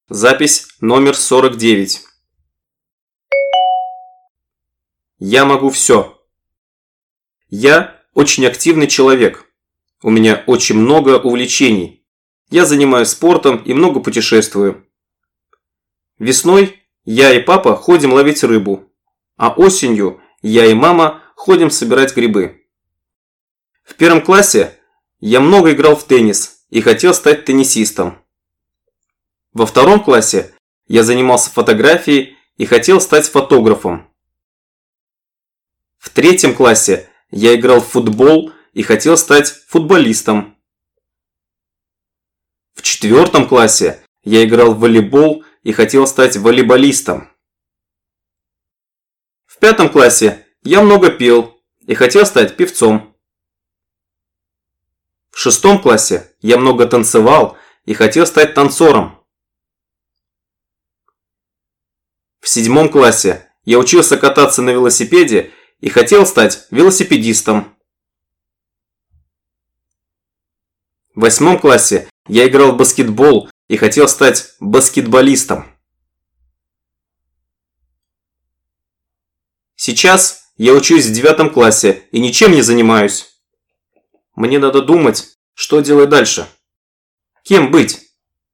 Запись номер 49. Я могу все. Я очень активный человек. У меня очень много увлечений. Я занимаюсь спортом и много путешествую. Весной я и папа ходим ловить рыбу, а осенью я и мама ходим собирать грибы. В первом классе я много играл в теннис и хотел стать теннисистом. Во втором классе я занимался фотографией и хотел стать фотографом. В третьем классе я играл в футбол и хотел стать футболистом. В четвертом классе я играл в волейбол и хотел стать волейболистом. В пятом классе я много пел и хотел стать певцом. В шестом классе я много танцевал и хотел стать танцором. В седьмом классе я учился кататься на велосипеде и хотел стать велосипедистом. В восьмом классе я играл в баскетбол и хотел стать баскетболистом. Сейчас я учусь в 9 классе и ничем не занимаюсь. Мне надо думать, что делать дальше. Кем быть?